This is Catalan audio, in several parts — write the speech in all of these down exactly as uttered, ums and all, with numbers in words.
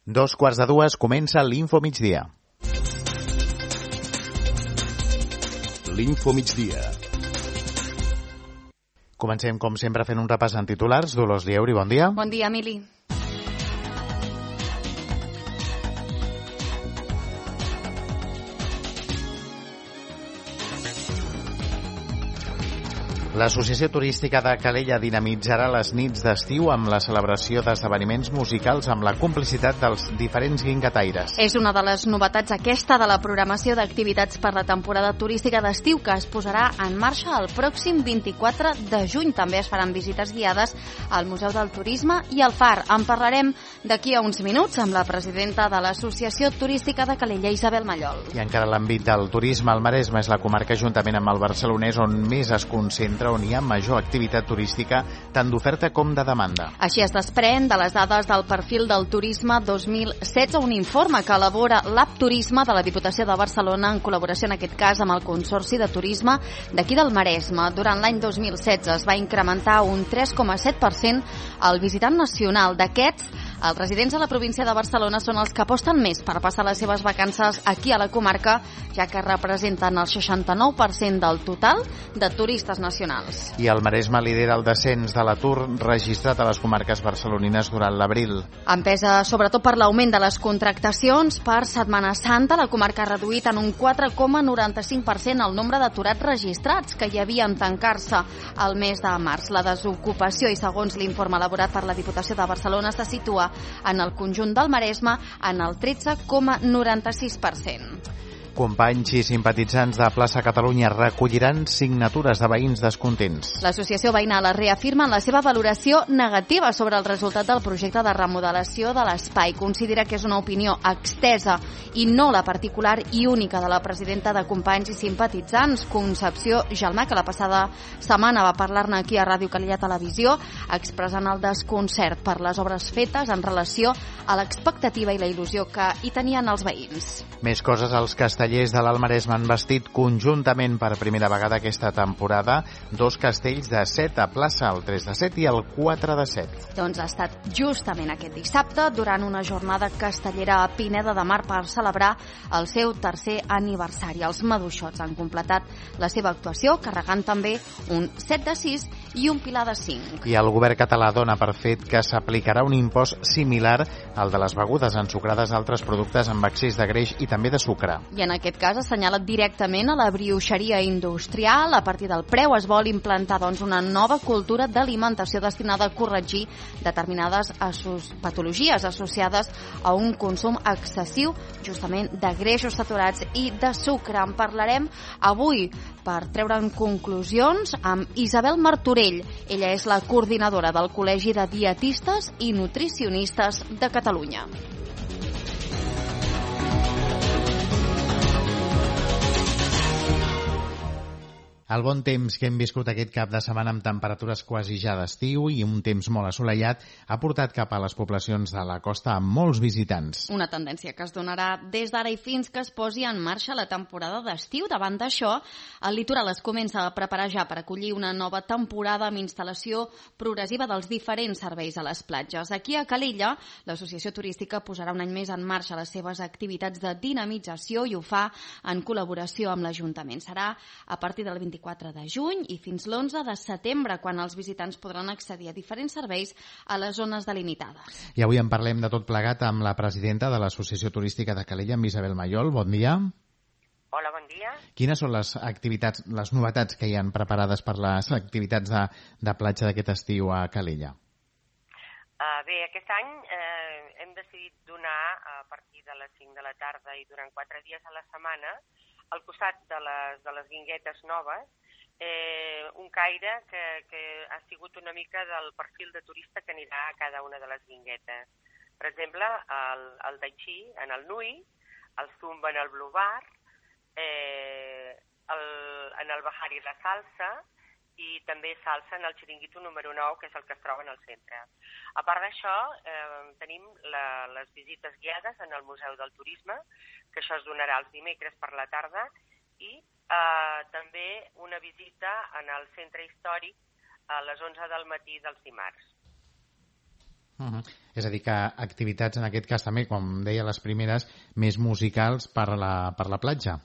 Dos quarts de dues comença l'Info Migdia. L'Info Migdia. Comencem, com sempre, fent un repàs en titulars. Dolors Lieuri, bon dia. Bon dia, Emili. L'Associació Turística de Calella dinamitzarà les nits d'estiu amb la celebració d'esdeveniments musicals amb la complicitat dels diferents guinguetaires. És una de les novetats aquesta de la programació d'activitats per la temporada turística d'estiu que es posarà en marxa el pròxim vint-i-quatre de juny. També es faran visites guiades al Museu del Turisme i al Far. En parlarem d'aquí a uns minuts amb la presidenta de l'Associació Turística de Calella, Isabel Mallol. I encara l'àmbit del turisme, el Maresme és la comarca, juntament amb el barcelonès, on més es concentra, on hi ha major activitat turística, tant d'oferta com de demanda. Així es desprèn de les dades del perfil del turisme dos mil setze, un informe que elabora l'App Turisme de la Diputació de Barcelona en col·laboració, en aquest cas, amb el Consorci de Turisme d'aquí del Maresme. Durant l'any dos mil setze es va incrementar un tres coma set per cent el visitant nacional. D'aquests, els residents de la província de Barcelona són els que aposten més per passar les seves vacances aquí a la comarca, ja que representen el seixanta-nou per cent del total de turistes nacionals. I el Maresme lidera el descens de l'atur registrat a les comarques barcelonines durant l'abril. Empesa sobretot per l'augment de les contractacions per Setmana Santa, la comarca ha reduït en un quatre coma noranta-cinc per cent el nombre d'aturats registrats que hi havia en tancar-se el mes de març. La desocupació, i segons l'informe elaborat per la Diputació de Barcelona, se situa en el conjunt del Maresme en el tretze coma noranta-sis per cent. Companys i simpatitzants de Plaça Catalunya recolliran signatures de veïns descontents. L'Associació Veïnal reafirma en la seva valoració negativa sobre el resultat del projecte de remodelació de l'espai. Considera que és una opinió extesa i no la particular i única de la presidenta de Companys i Simpatitzants, Concepció Gelmà, que la passada setmana va parlar-ne aquí a Ràdio Calella Televisió, expressant el desconcert per les obres fetes en relació a l'expectativa i la il·lusió que hi tenien els veïns. Més coses. Els castellers de l'Alt Maresme han vestit conjuntament per primera vegada aquesta temporada dos castells de set a plaça, el tres de set i el quatre de set. Doncs ha estat justament aquest dissabte durant una jornada castellera a Pineda de Mar per celebrar el seu tercer aniversari. Els maduixots han completat la seva actuació carregant també un set de sis i un pilar de cinc. I el govern català dona per fet que s'aplicarà un impost similar al de les begudes ensucrades a altres productes amb excés de greix i també de sucre. I en aquest cas assenyala directament a la brioixeria industrial. A partir del preu es vol implantar doncs, una nova cultura d'alimentació destinada a corregir determinades asso- patologies associades a un consum excessiu justament de greixos saturats i de sucre. En parlarem avui per treure'n conclusions amb Isabel Martorell. Ella és la coordinadora del Col·legi de Dietistes i Nutricionistes de Catalunya. El bon temps que hem viscut aquest cap de setmana amb temperatures quasi ja d'estiu i un temps molt assolellat ha portat cap a les poblacions de la costa amb molts visitants. Una tendència que es donarà des d'ara i fins que es posi en marxa la temporada d'estiu. Davant d'això, el litoral es comença a preparar ja per acollir una nova temporada amb instal·lació progressiva dels diferents serveis a les platges. Aquí a Calella, l'Associació Turística posarà un any més en marxa les seves activitats de dinamització i ho fa en col·laboració amb l'Ajuntament. Serà a partir del vint-i-quatre de juny i fins l'onze de setembre, quan els visitants podran accedir a diferents serveis a les zones delimitades. I avui en parlem de tot plegat amb la presidenta de l'Associació Turística de Calella, amb Isabel Mallol. Bon dia. Hola, bon dia. Quines són les activitats, les novetats que hi han preparades per les activitats de, de platja d'aquest estiu a Calella? Uh, bé, aquest any eh, hem decidit donar a partir de les cinc de la tarda i durant quatre dies a la setmana, al costat de les, de les guinguetes noves, eh, un caire que, que ha sigut una mica del perfil de turista que anirà a cada una de les guinguetes. Per exemple, el, el Tai Chi en el Nui, el Zumba en el Blue Bar, eh, el, en el Bahari la Salsa i també salsa en el Xiringuito número nou, que és el que es troba en el centre. A part d'això, eh, tenim la, les visites guiades en el Museu del Turisme, que això es donarà els dimecres per la tarda, i eh, també una visita en el centre històric a les onze del matí dels dimarts. Uh -huh. És a dir, que activitats, en aquest cas també, com deia, les primeres, més musicals per la, per la platja.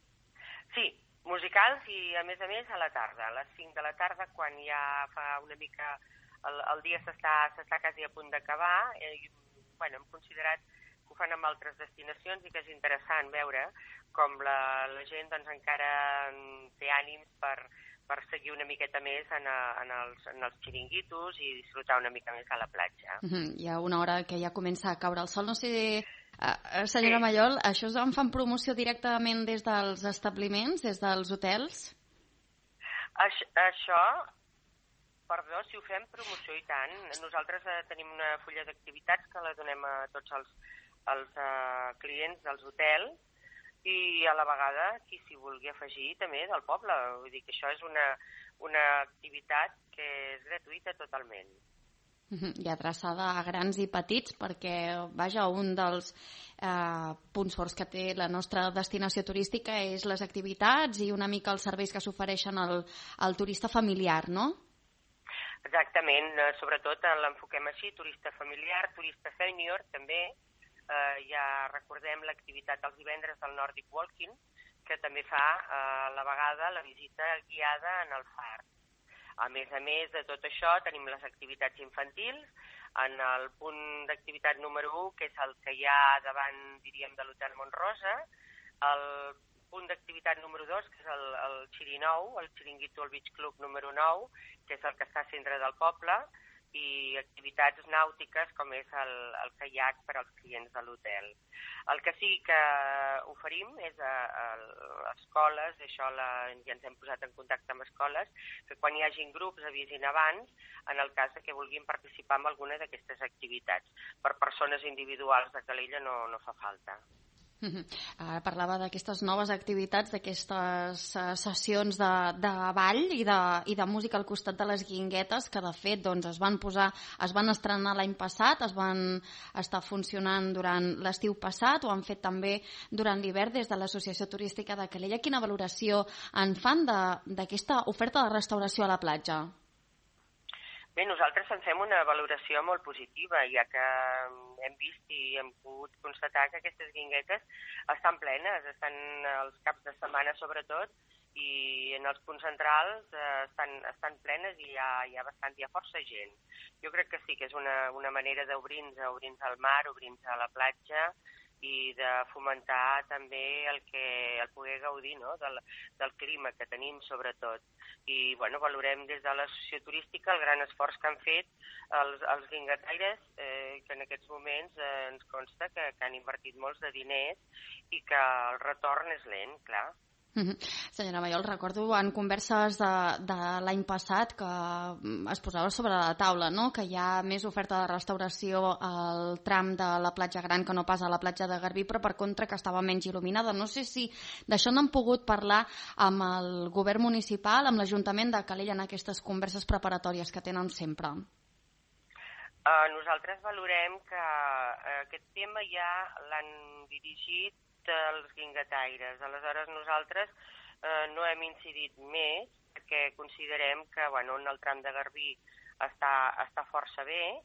Sí, musicals i, a més a més, a la tarda, a les cinc de la tarda, quan ja fa una mica... El, el dia s'està s'està quasi a punt d'acabar. Eh, bueno, hem considerat que ho fan amb altres destinacions i que és interessant veure com la, la gent doncs, encara té ànims per, per seguir una miqueta més en, a, en, els, en els xiringuitos i disfrutar una mica més a la platja. Uh-huh. Hi ha una hora que ja comença a caure el sol. No sé, uh, senyora sí. Mallol, això en fan promoció directament des dels establiments, des dels hotels? Això, això perdó, si ho fem promoció i tant. Nosaltres eh, tenim una fulla d'activitats que la donem a tots els, els eh, clients dels hotels i a la vegada qui s'hi vulgui afegir també del poble. Vull dir que això és una, una activitat que és gratuïta totalment. I adreçada a grans i petits perquè, vaja, un dels eh, punts forts que té la nostra destinació turística és les activitats i una mica els serveis que s'ofereixen al, al turista familiar, no? Exactament, sobretot l'enfoquem així, turista familiar, turista sènior, també. Eh, ja recordem l'activitat els divendres del Nordic Walking, que també fa eh, a la vegada la visita guiada en el far. A més a més de tot això, tenim les activitats infantils, en el punt d'activitat número u, que és el que hi ha davant, diríem, de l'Hotel Montrosa, el punt d'activitat número dos, que és el, el Xirinou, el Xiringuito al Beach Club número nou, que és el que està al centre del poble, i activitats nàutiques com és el, el caiac per als clients de l'hotel. El que sí que oferim és a, a escoles, això la, ja ens hem posat en contacte amb escoles, que quan hi hagin grups avisin abans, en el cas de que vulguin participar en alguna d'aquestes activitats. Per persones individuals de Calella no, no fa falta. Ara parlava d'aquestes noves activitats, d'aquestes uh, sessions de, de ball i de, i de música al costat de les guinguetes, que de fet doncs, es van posar, es van estrenar l'any passat, es van estar funcionant durant l'estiu passat, ho han fet també durant l'hivern des de l'Associació Turística de Calella. Quina valoració en fan d'aquesta oferta de restauració a la platja? Bé, nosaltres en fem una valoració molt positiva, ja que hem vist i hem pogut constatar que aquestes guinguetes estan plenes, estan els caps de setmana sobretot, i en els punts centrals eh, estan, estan plenes i hi ha, hi ha bastant, hi ha força gent. Jo crec que sí que és una, una manera d'obrir-nos obrir-nos al mar, obrir-nos a la platja, i de fomentar també el que el poder gaudir, no? del, del clima que tenim sobretot. I bueno, valorem des de l'associació turística el gran esforç que han fet els, els guingataires, eh, que en aquests moments eh, ens consta que, que han invertit molts de diners i que el retorn és lent, clar. Mm-hmm. Senyora Mallol, recordo en converses de, de l'any passat que es posava sobre la taula, no? Que hi ha més oferta de restauració al tram de la platja Gran que no pas a la platja de Garbí, però per contra que estava menys il·luminada. No sé si d'això n'han pogut parlar amb el govern municipal, amb l'Ajuntament de Calella en aquestes converses preparatòries que tenen sempre. Uh, nosaltres valorem que uh, aquest tema ja l'han dirigit els guingataires. Aleshores nosaltres eh, no hem incidit més perquè considerem que bueno, en el tram de Garbí està, està força bé,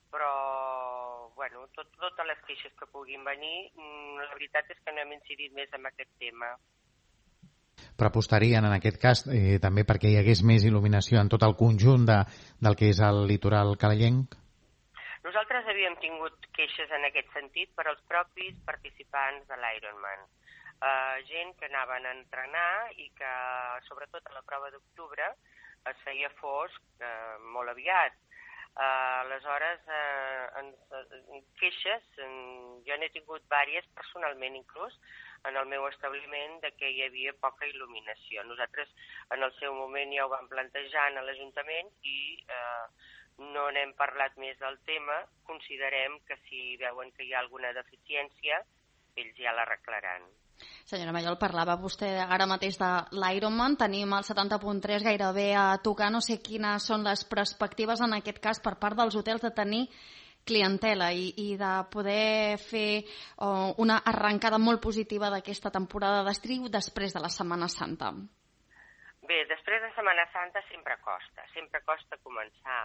però bueno, tot, totes les queixes que puguin venir, la veritat és que no hem incidit més en aquest tema. Però apostarien en aquest cas eh, també perquè hi hagués més il·luminació en tot el conjunt de, del que és el litoral calellenc? Nosaltres havíem tingut queixes en aquest sentit per als propis participants de l'Ironman. Uh, gent que anaven a entrenar i que, sobretot a la prova d'octubre, es feia fosc uh, molt aviat. Uh, aleshores, uh, ens, uh, queixes, uh, jo n'he tingut diverses personalment inclús, en el meu establiment de que hi havia poca il·luminació. Nosaltres en el seu moment ja ho vam plantejar a l'Ajuntament i uh, no n'hem parlat més del tema. Considerem que si veuen que hi ha alguna deficiència, ells ja l'arreglaran. Senyora Mallol, parlava vostè ara mateix de l'Ironman. Tenim el setanta punt tres gairebé a tocar. No sé quines són les perspectives en aquest cas per part dels hotels de tenir clientela i, i de poder fer oh, una arrencada molt positiva d'aquesta temporada d'estiu després de la Setmana Santa. Bé, després de Setmana Santa sempre costa, sempre costa començar.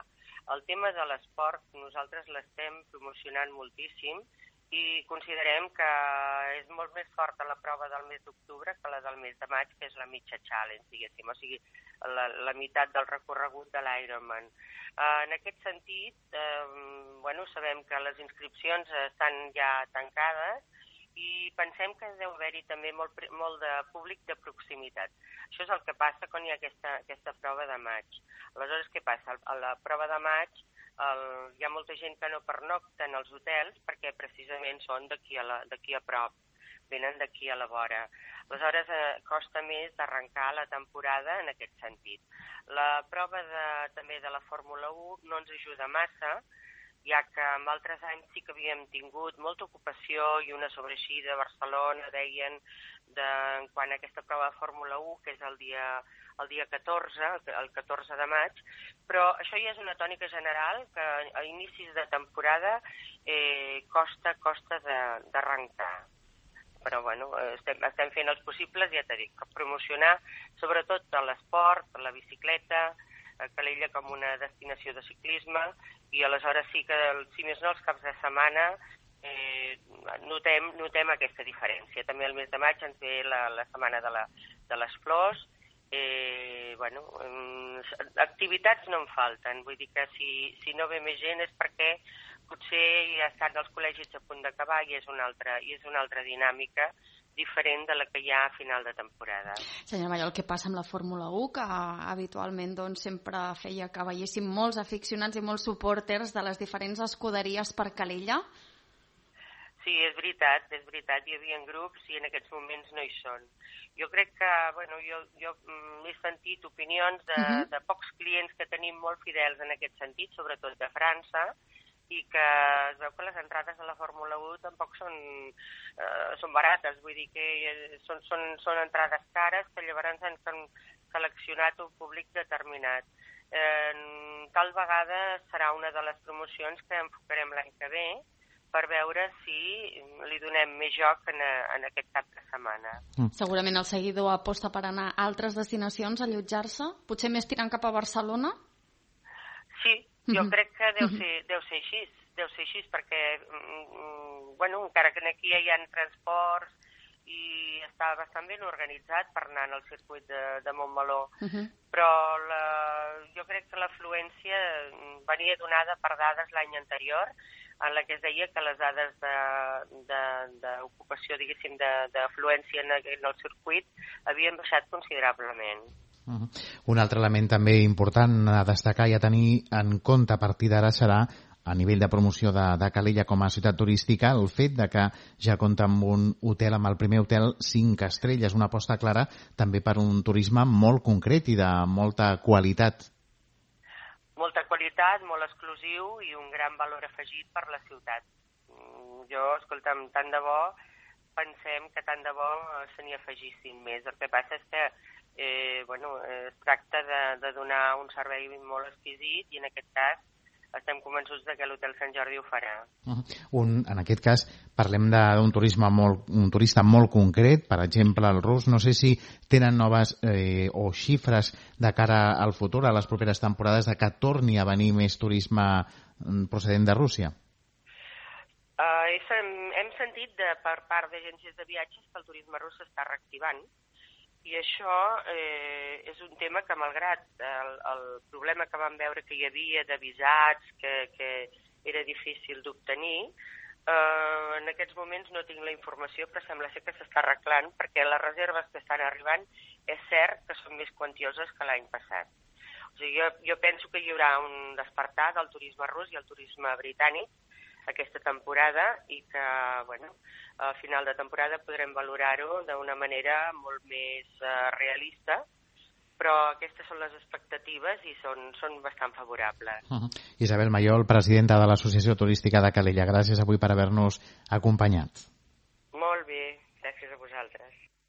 El tema de l'esport nosaltres l'estem promocionant moltíssim i considerem que és molt més forta la prova del mes d'octubre que la del mes de maig, que és la mitja challenge, diguéssim, o sigui, la, la meitat del recorregut de l'Ironman. Uh, en aquest sentit, uh, bueno, sabem que les inscripcions estan ja tancades i pensem que deu haver-hi també molt, molt de públic de proximitat. Això és el que passa quan hi ha aquesta, aquesta prova de maig. Aleshores, què passa? A la prova de maig el, hi ha molta gent que no pernocta en els hotels perquè precisament són d'aquí a, la, d'aquí a prop, venen d'aquí a la vora. Aleshores, eh, costa més d'arrencar la temporada en aquest sentit. La prova de, també de la Fórmula u no ens ajuda massa, ja que en altres anys sí que havíem tingut molta ocupació i una sobreeixida a Barcelona, deien, de, en quant a aquesta prova de Fórmula u, que és el dia, el dia catorze, el catorze de maig, però això ja és una tònica general que a inicis de temporada eh, costa, costa d'arrencar. Però bueno, estem, estem fent els possibles, ja t'he dit, promocionar sobretot l'esport, la bicicleta, Calella com una destinació de ciclisme, i aleshores sí que, si més no, els caps de setmana eh, notem, notem aquesta diferència. També el mes de maig ens ve la, la setmana de, la, de les flors. Eh, bueno, activitats no en falten, vull dir que si, si no ve més gent és perquè potser ja estan els col·legis a punt d'acabar i és una altra, i és una altra dinàmica diferent de la que hi ha a final de temporada. Senyor Mallol, què passa amb la Fórmula u, que habitualment doncs, sempre feia que veiéssim molts aficionats i molts supporters de les diferents escuderies per Calella? Sí, és veritat, és veritat, hi havia grups i en aquests moments no hi són. Jo crec que, bueno, jo, jo he sentit opinions de, uh-huh. de pocs clients que tenim molt fidels en aquest sentit, sobretot de França, i que es veu que les entrades a la Fórmula u tampoc són, eh, són barates, vull dir que són, són, són entrades cares que llavors han seleccionat un públic determinat. Eh, tal vegada serà una de les promocions que enfocarem l'any que ve per veure si li donem més joc en, a, en aquest cap de setmana. Mm. Segurament el seguidor aposta per anar a altres destinacions a allotjar-se, potser més tirant cap a Barcelona? Sí, jo mm-hmm. crec que deu ser, deu ser així, deu ser així, perquè, mm, bueno, encara que aquí hi ha transports i està bastant ben organitzat per anar al circuit de, de Montmeló, uh-huh. però la, jo crec que l'afluència venia donada per dades l'any anterior, en la que es deia que les dades d'ocupació, diguéssim, d'afluència en, en el circuit havien baixat considerablement. Uh-huh. Un altre element també important a destacar i a tenir en compte a partir d'ara serà, a nivell de promoció de, de Calella com a ciutat turística, el fet de que ja compta amb un hotel, amb el primer hotel cinc estrelles, una aposta clara també per un turisme molt concret i de molta qualitat. Molta qualitat, molt exclusiu i un gran valor afegit per la ciutat. Jo, escolta'm, tant de bo, pensem que tant de bo se n'hi afegissin més. El que passa és que eh, bueno, es tracta de, de donar un servei molt exquisit i en aquest cas estem convençuts de que l'Hotel Sant Jordi ho farà. Uh-huh. Un, en aquest cas parlem d'un turisme molt, un turista molt concret, per exemple el rus. No sé si tenen noves eh, o xifres de cara al futur, a les properes temporades, de que torni a venir més turisme procedent de Rússia. Uh, hem, hem sentit de, per part d'agències de viatges que el turisme rus s'està reactivant. I això eh, és un tema que, malgrat el, el problema que vam veure que hi havia de visats, que, que era difícil d'obtenir, eh, en aquests moments no tinc la informació, però sembla ser que s'està arreglant, perquè les reserves que estan arribant és cert que són més quantioses que l'any passat. O sigui, jo, jo penso que hi haurà un despertar del turisme rus i el turisme britànic aquesta temporada i que, bueno, al final de temporada podrem valorar-ho d'una manera molt més uh, realista, però aquestes són les expectatives i són, són bastant favorables. Uh-huh. Isabel Mallol, presidenta de l'Associació Turística de Calella, gràcies avui per haver-nos acompanyat. Molt bé, gràcies a vosaltres.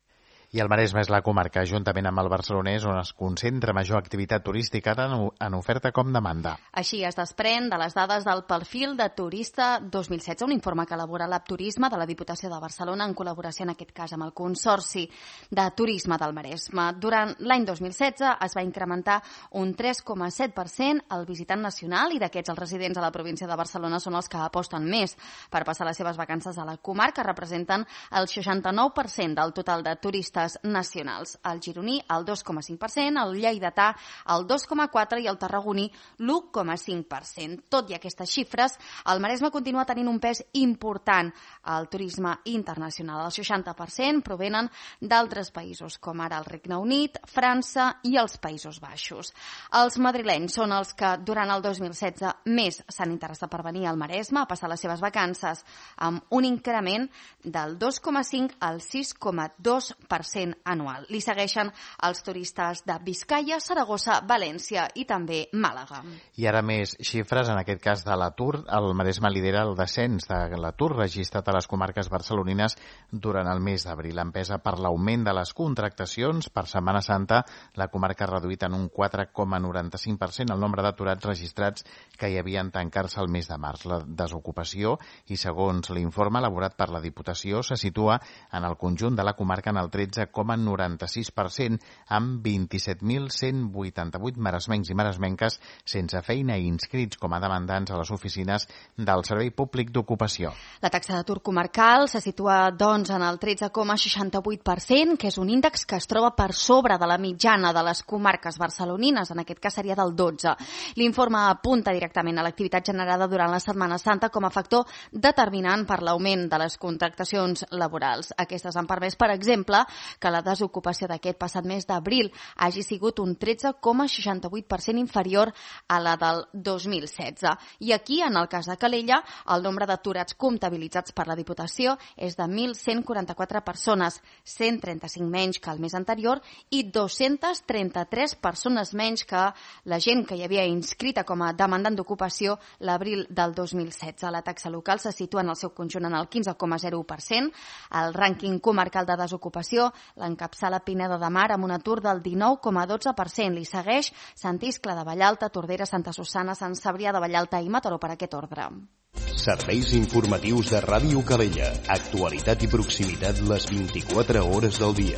I el Maresme és la comarca, juntament amb el Barcelonès, on es concentra major activitat turística tant en oferta com demanda. Així es desprèn de les dades del perfil de turista dos mil setze, un informe que elabora l'App Turisme de la Diputació de Barcelona en col·laboració, en aquest cas, amb el Consorci de Turisme del Maresme. Durant l'any dos mil setze es va incrementar un tres coma set per cent el visitant nacional, i d'aquests els residents a la província de Barcelona són els que aposten més per passar les seves vacances a la comarca, representen el seixanta-nou per cent del total de turistes nacionals. El gironí, el dos coma cinc per cent, el lleidatà, el dos coma quatre per cent i el tarragoní, l'u coma cinc per cent. Tot i aquestes xifres, el Maresme continua tenint un pes important al turisme internacional. El seixanta per cent provenen d'altres països, com ara el Regne Unit, França i els Països Baixos. Els madrilenys són els que durant el dos mil setze més s'han interessat per venir al Maresme a passar les seves vacances, amb un increment del dos coma cinc al sis coma dos per cent anual. Li segueixen els turistes de Biscaia, Saragossa, València i també Màlaga. I ara més xifres, en aquest cas de l'atur. El Maresme lidera el descens de l'atur registrat a les comarques barcelonines durant el mes d'abril. Empesa per l'augment de les contractacions, per Setmana Santa la comarca ha reduït en un quatre coma noranta-cinc per cent el nombre d'aturats registrats que hi havia en tancar-se el mes de març. La desocupació, i segons l'informe elaborat per la Diputació, se situa en el conjunt de la comarca en el tretze coma noranta-sis per cent, amb vint-i-set mil cent vuitanta-vuit maresmencs i maresmenques sense feina i inscrits com a demandants a les oficines del Servei Públic d'Ocupació. La taxa d'atur comarcal se situa, doncs, en el tretze coma seixanta-vuit per cent, que és un índex que es troba per sobre de la mitjana de les comarques barcelonines, en aquest cas seria del dotze. L'informe apunta directament a l'activitat generada durant la Setmana Santa com a factor determinant per l'augment de les contractacions laborals. Aquestes han permès, per exemple, que la desocupació d'aquest passat mes d'abril hagi sigut un tretze coma seixanta-vuit per cent inferior a la del dos mil setze. I aquí, en el cas de Calella, el nombre d'aturats comptabilitzats per la Diputació és de mil cent quaranta-quatre persones, cent trenta-cinc menys que el mes anterior i dos-centes trenta-tres persones menys que la gent que hi havia inscrita com a demandant d'ocupació l'abril del dos mil setze. La taxa local se situa en el seu conjunt en el quinze coma zero u per cent. El rànquing comarcal de desocupació l'encapçala Pineda de Mar amb un atur del dinou coma dotze per cent. Li segueix Sant Iscle de Vallalta, Tordera, Santa Susanna, Sant Cebrià de Vallalta i Mataró per aquest ordre. Serveis informatius de Ràdio Calella. Actualitat i proximitat les vint-i-quatre hores del dia.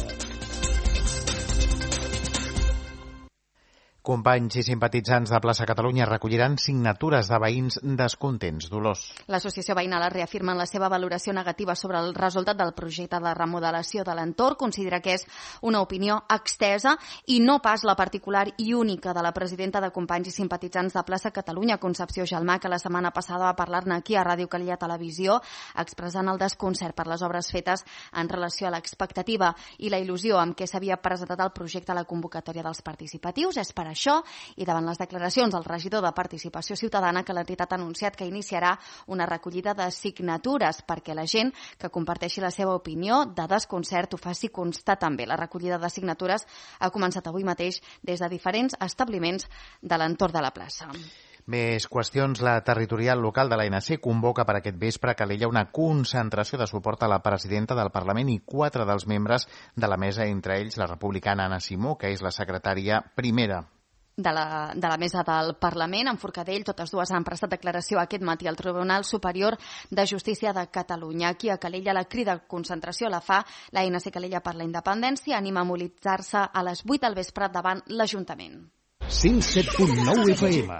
Companys i simpatitzants de Plaça Catalunya recolliran signatures de veïns descontents. Dolors. L'associació veïnal reafirma en la seva valoració negativa sobre el resultat del projecte de remodelació de l'entorn. Considera que és una opinió extesa i no pas la particular i única de la presidenta de Companys i simpatitzants de Plaça Catalunya, Concepció Gelmà, que la setmana passada va parlar-ne aquí a Ràdio Calella Televisió, expressant el desconcert per les obres fetes en relació a l'expectativa i la il·lusió amb què s'havia presentat el projecte a la convocatòria dels participatius. És per això, i davant les declaracions del regidor de Participació Ciutadana, que l'entitat ha anunciat que iniciarà una recollida de signatures perquè la gent que comparteixi la seva opinió de desconcert ho faci constar també. La recollida de signatures ha començat avui mateix des de diferents establiments de l'entorn de la plaça. Més qüestions. La territorial local de l'A N C convoca per aquest vespre a Calella una concentració de suport a la presidenta del Parlament i quatre dels membres de la mesa, entre ells la republicana Anna Simó, que és la secretària primera de la, de la mesa del Parlament. En Forcadell, totes dues han prestat declaració aquest matí al Tribunal Superior de Justícia de Catalunya. Aquí a Calella la crida de concentració la fa l'A N C Calella per la Independència. Anima a mobilitzar-se a les vuit del vespre davant l'Ajuntament. cent set punt nou F M.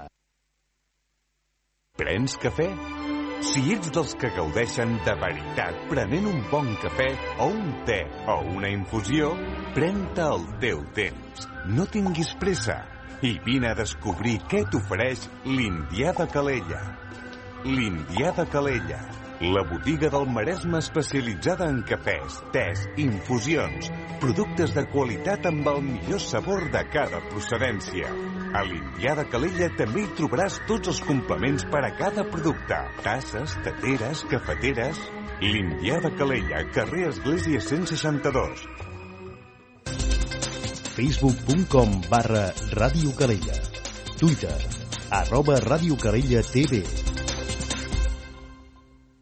Prens cafè? Si ets dels que gaudeixen de veritat prenent un bon cafè o un te o una infusió, pren-te el teu temps. No tinguis pressa i vine a descobrir què t'ofereix l'Indià de Calella. L'Indià de Calella, la botiga del Maresme especialitzada en cafès, tés, infusions, productes de qualitat amb el millor sabor de cada procedència. A l'Indià de Calella també hi trobaràs tots els complements per a cada producte. Tasses, teteres, cafeteres... L'Indià de Calella, carrer Església cent seixanta-dos. facebook punt com barra Ràdio Calella. Twitter, arroba Ràdio Calella T V.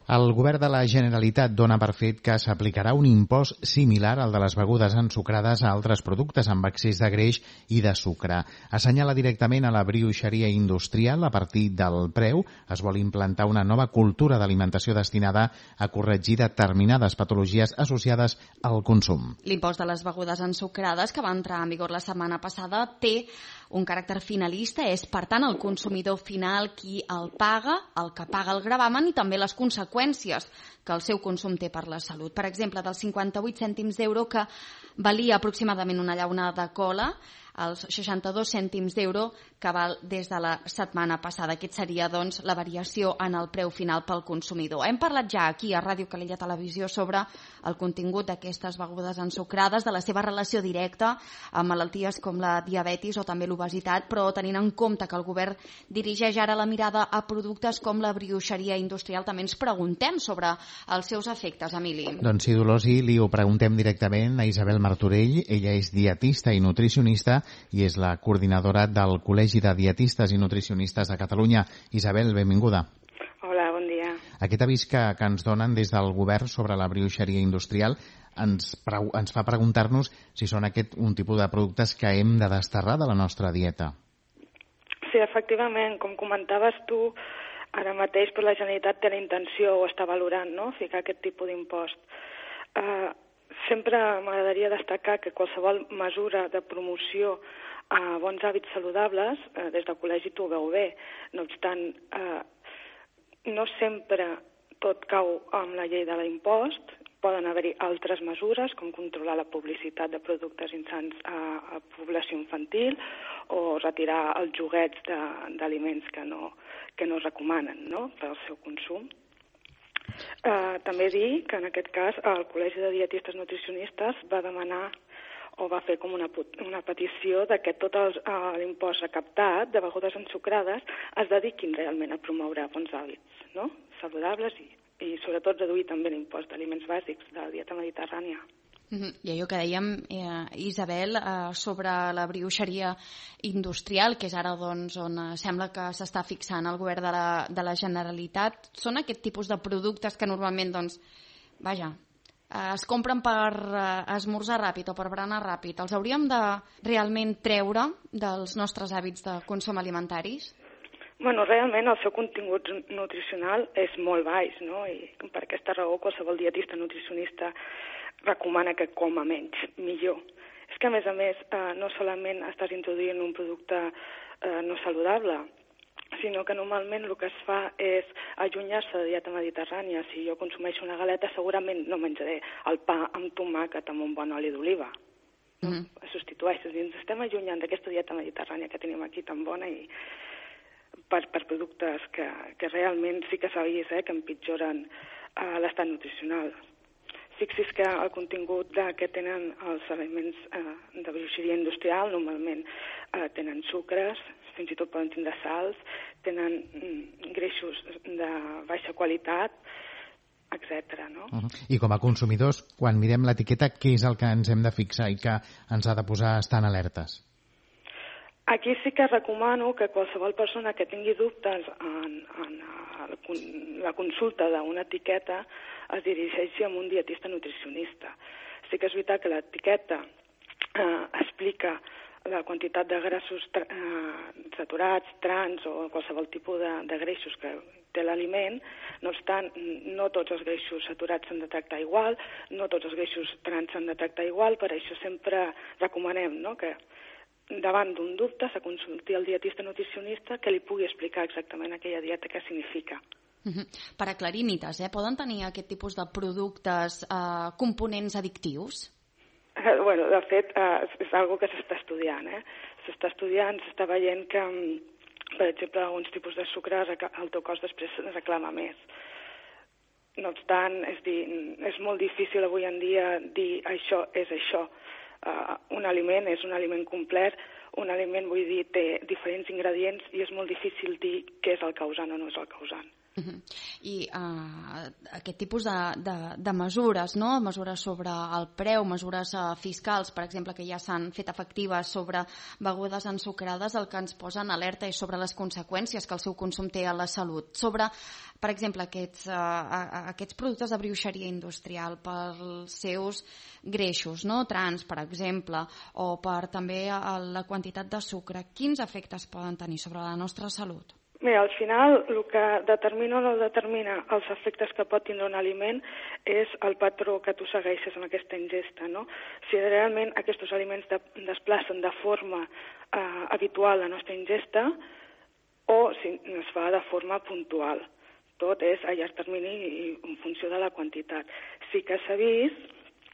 El govern de la Generalitat dona per fet que s'aplicarà un impost similar al de les begudes ensucrades a altres productes amb excés de greix i de sucre. Assenyala directament a la brioixeria industrial. A partir del preu es vol implantar una nova cultura d'alimentació destinada a corregir determinades patologies associades al consum. L'impost de les begudes ensucrades, que va entrar en vigor la setmana passada, té un caràcter finalista, és per tant el consumidor final qui el paga, el que paga el gravamen i també les conseqüències que el seu consum té per la salut. Per exemple, dels cinquanta-vuit cèntims d'euro que valia aproximadament una llauna de cola, als seixanta-dos cèntims d'euro que val des de la setmana passada. Aquest seria, doncs, la variació en el preu final pel consumidor. Hem parlat ja aquí a Ràdio Calella Televisió sobre el contingut d'aquestes begudes ensucrades, de la seva relació directa amb malalties com la diabetis o també l'obesitat, però tenint en compte que el govern dirigeix ara la mirada a productes com la brioixeria industrial, també ens preguntem sobre els seus efectes, Emili. Doncs sí, Dolors, i li ho preguntem directament a Isabel Martorell. Ella és dietista i nutricionista i és la coordinadora del Col·legi de Dietistes i Nutricionistes de Catalunya. Isabel, benvinguda. Hola, bon dia. Aquest avís que, que ens donen des del govern sobre la brioixeria industrial ens, ens fa preguntar-nos si són aquest un tipus de productes que hem de desterrar de la nostra dieta. Sí, efectivament, com comentaves tu, ara mateix per la Generalitat té la intenció o està valorant, no?, ficar aquest tipus d'impost. Uh, Sempre m'agradaria destacar que qualsevol mesura de promoció a bons hàbits saludables, eh, des del col·legi tu ho veu bé. No obstant, eh, no sempre tot cau amb la llei de l'impost. Poden haver-hi altres mesures, com controlar la publicitat de productes insans a, a població infantil o retirar els joguets d'aliments que no, que no es recomanen, no?, pel seu consum. Uh, també dir que en aquest cas el Col·legi de Dietistes Nutricionistes va demanar o va fer com una, una petició de que tot el, uh, l'impost recaptat de begudes ensucrades es dediquin realment a promoure bons hàbits, no?, saludables i, i sobretot reduir també l'impost d'aliments bàsics de la dieta mediterrània. Mm-hmm. I allò que dèiem, eh, Isabel, eh, sobre la brioixeria industrial, que és ara doncs, on eh, sembla que s'està fixant el govern de la, de la Generalitat, són aquest tipus de productes que normalment, doncs, vaja, eh, es compren per eh, esmorzar ràpid o per berenar ràpid. Els hauríem de realment treure dels nostres hàbits de consum alimentaris? Bueno, realment el seu contingut nutricional és molt baix, no?, i per aquesta raó qualsevol dietista nutricionista recomana que coma menys, millor. És que, a més a més, eh, no solament estàs introduint un producte eh, no saludable, sinó que normalment el que es fa és allunyar-se de dieta mediterrània. Si jo consumeixo una galeta, segurament no menjaré el pa amb tomàquet amb un bon oli d'oliva. No? Mm-hmm. Es substitueix. Ens estem allunyant d'aquesta dieta mediterrània que tenim aquí tan bona i per, per productes que, que realment sí que s'ha vist eh, que empitjoren eh, l'estat nutricional. Fixi's que el contingut de, que tenen els aliments eh, de brioixeria industrial normalment eh, tenen sucres, fins i tot poden tindre sals, tenen mm, greixos de baixa qualitat, etcètera. No? Uh-huh. I com a consumidors, quan mirem l'etiqueta, què és el que ens hem de fixar i que ens ha de posar estant alertes? Aquí sí que recomano que qualsevol persona que tingui dubtes en, en la consulta d'una etiqueta es dirigeixi a un dietista nutricionista. Sí que és veritat que l'etiqueta eh, explica la quantitat de grassos eh, saturats, trans o qualsevol tipus de, de greixos que té l'aliment. No obstant, no tots els greixos saturats s'han de tractar igual, no tots els greixos trans s'han de tractar igual, per això sempre recomanem, no?, que davant d'un dubte se consulti el dietista nutricionista que li pugui explicar exactament aquella dieta què significa. Uh-huh. Per aclarir mites, eh? Poden tenir aquest tipus de productes eh, components addictius? Eh, bueno, de fet, eh, és algo que s'està estudiant. Eh? S'està estudiant, s'està veient que, per exemple, alguns tipus de sucre el teu cos després reclama més. No obstant, és, dir, és molt difícil avui en dia dir això és això. Uh, un aliment és un aliment complet, un aliment, vull dir, té diferents ingredients i és molt difícil dir què és el causant o no és el causant. Uh-huh. I uh, aquest tipus de, de, de mesures, no? Mesures sobre el preu, mesures uh, fiscals, per exemple, que ja s'han fet efectives sobre begudes ensucrades, el que ens posa en alerta és sobre les conseqüències que el seu consum té a la salut. Sobre, per exemple, aquests, uh, aquests productes de brioixeria industrial pels seus greixos, no? Trans, per exemple, o per també uh, la quantitat de sucre. Quins efectes poden tenir sobre la nostra salut? Mira, al final el que determina o no determina els efectes que pot tindre un aliment és el patró que tu segueixes en aquesta ingesta, no? Si realment aquests aliments de, desplacen de forma eh, habitual la nostra ingesta o si es fa de forma puntual. Tot és a llarg termini i en funció de la quantitat. Sí que s'ha vist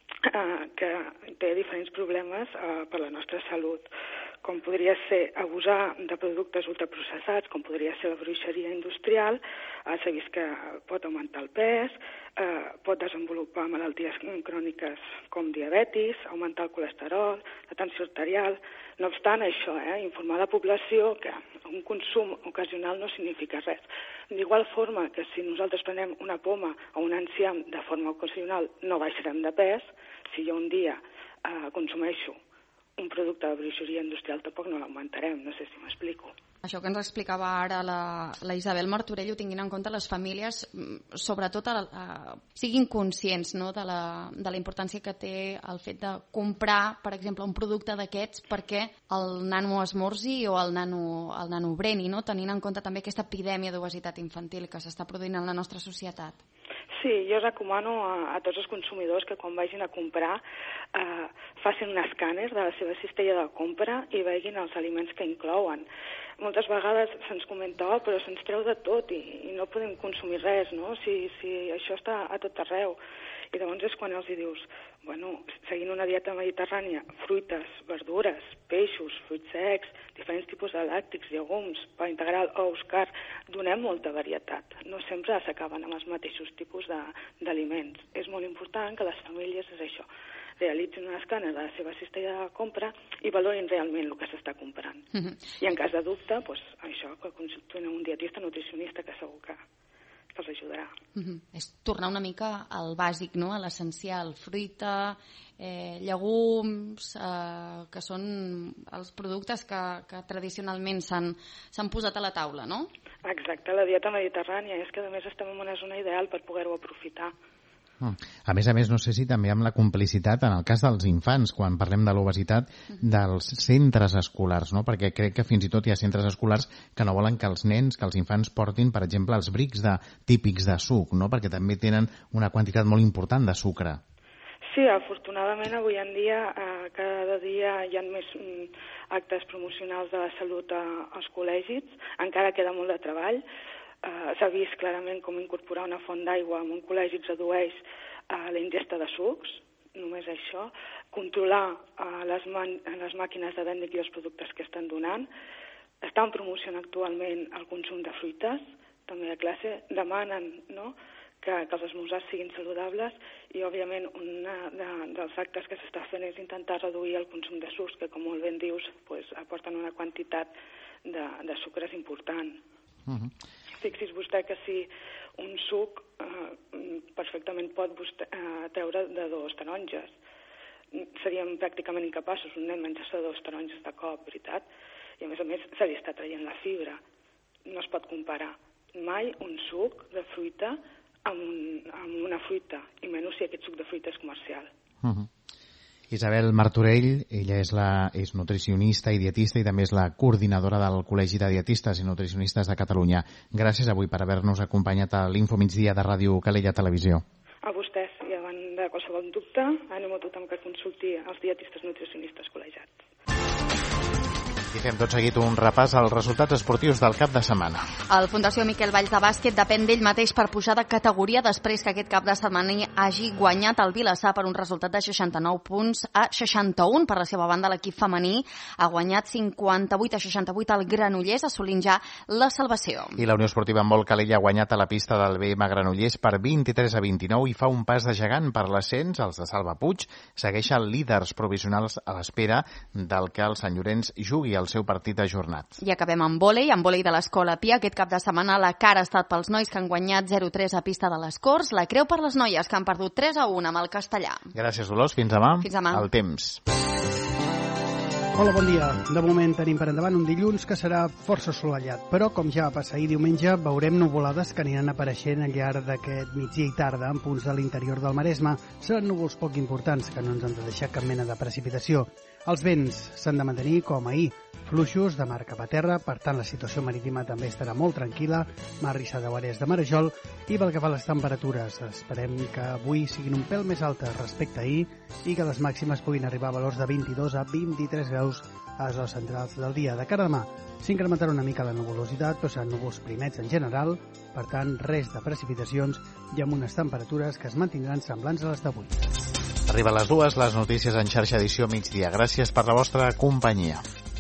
eh, que té diferents problemes eh, per la nostra salut, com podria ser abusar de productes ultraprocessats, com podria ser la bruixeria industrial, eh, s'ha vist que pot augmentar el pes, eh, pot desenvolupar malalties cròniques com diabetis, augmentar el colesterol, la tensió arterial. No obstant això, eh, informar la població que un consum ocasional no significa res. D'igual forma que si nosaltres prenem una poma o un enciam de forma ocasional no baixarem de pes, si jo un dia eh, consumeixo un producte de bruixeria industrial tampoc no l'augmentarem, no sé si m'explico. Això que ens explicava ara la, la Isabel Martorell, tinguin en compte les famílies, sobretot a, a, siguin conscients, no, de, la, de la importància que té el fet de comprar, per exemple, un producte d'aquests perquè el nano esmorzi o el nano, el nano breni, no? Tenint en compte també aquesta epidèmia d'obesitat infantil que s'està produint en la nostra societat. Sí, jo recomano a, a tots els consumidors que quan vagin a comprar eh, facin un escàner de la seva cistella de compra i vegin els aliments que inclouen. Moltes vegades se'ns comenta, oh, però se'ns treu de tot i, i no podem consumir res, no? Si, si això està a tot arreu. I llavors és quan els hi dius, bueno, seguint una dieta mediterrània, fruites, verdures, peixos, fruits secs, diferents tipus de làctics, llegums, pa integral, ous, carn, donem molta varietat. No sempre s'acaben amb els mateixos tipus d'aliments. És molt important que les famílies, és això, realitzin un escàner de la seva cistella de compra i valorin realment el que s'està comprant. Uh-huh. I en cas de dubte, doncs, això, que consultin un dietista nutricionista que segur que que els ajudarà. Uh-huh. És tornar una mica al bàsic, no? A l'essencial, fruita, eh, llegums, eh, que són els productes que, que tradicionalment s'han posat a la taula, no? Exacte, la dieta mediterrània, és que a més estem en una zona ideal per poder-ho aprofitar. A més a més, no sé si també amb la complicitat, en el cas dels infants, quan parlem de l'obesitat, dels centres escolars, no? Perquè crec que fins i tot hi ha centres escolars que no volen que els nens, que els infants portin, per exemple, els brics de, típics de suc, no? Perquè també tenen una quantitat molt important de sucre. Sí, afortunadament avui en dia eh, cada dia hi ha més mm, actes promocionals de la salut a, als col·legis, encara queda molt de treball. Uh, s'ha vist clarament com incorporar una font d'aigua en un col·legi redueix uh, la ingesta de sucs, només això, controlar uh, les, man les màquines de venda i els productes que estan donant, estan promocionant actualment el consum de fruites, també a classe, demanen, no?, que, que els esmorzars siguin saludables i, òbviament, un de, dels actes que s'està fent és intentar reduir el consum de sucs, que, com molt ben dius, pues, aporten una quantitat de, de sucres important. Uh-huh. Fixi's vostè que si un suc eh, perfectament pot vostè, eh, treure de dos taronges. Seríem pràcticament incapaços un nen menjar-se dos taronges de cop, veritat? I a més a més se li està traient la fibra. No es pot comparar mai un suc de fruita amb, un, amb una fruita, i menys si aquest suc de fruita és comercial. Uh-huh. Isabel Martorell, ella és, la, és nutricionista i dietista i també és la coordinadora del Col·legi de Dietistes i Nutricionistes de Catalunya. Gràcies avui per haver-nos acompanyat a l'Info Migdia de Ràdio Calella Televisió. A vostès, i davant de qualsevol dubte, animo a tothom que consulti els dietistes nutricionistes col·legiats. I fem tot seguit un repàs als resultats esportius del cap de setmana. El Fundació Miquel Valls de Bàsquet depèn d'ell mateix per pujar de categoria després que aquest cap de setmana hagi guanyat el Vilassar per un resultat de seixanta-nou punts a seixanta-un. Per la seva banda, l'equip femení ha guanyat cinquanta-vuit a seixanta-vuit al Granollers, assolint ja la salvació. I la Unió Esportiva Handbol Calella ha guanyat a la pista del B M Granollers per vint-i-tres a vint-i-nou i fa un pas de gegant per l'ascens. Els de Salva Puig segueixen líders provisionals a l'espera del que el Sant Llorenç jugui el el seu partit ajornat. I acabem amb vòlei, amb vòlei de l'Escola Pia. Aquest cap de setmana la cara ha estat pels nois que han guanyat zero tres a pista de les Corts, la creu per les noies que han perdut tres a un amb el Castellà. Gràcies, Dolors. Fins demà. Fins demà. El temps. Hola, bon dia. De moment tenim per endavant un dilluns que serà força assolellat, però com ja va passar ahir diumenge, veurem nuvolades que aniran apareixent al llarg d'aquest migdia i tarda en punts de l'interior del Maresme. Seran núvols poc importants que no ens han de deixar cap mena de precipitació. Els vents s'han de mantenir com ahir, fluixos de mar cap a terra, per tant la situació marítima també estarà molt tranquil·la, mar rissada o àrees de marejol, i pel que fa a les temperatures, esperem que avui siguin un pèl més altes respecte a ahir i que les màximes puguin arribar a valors de vint-i-dos a vint-i-tres graus a les hores centrals del dia. De cara a demà s'incrementarà una mica la nuvolositat, però seran núvols primets en general, per tant res de precipitacions i amb unes temperatures que es mantindran semblants a les d'avui. Arriba a les dues, les notícies en xarxa edició migdia. Gràcies per la vostra companyia.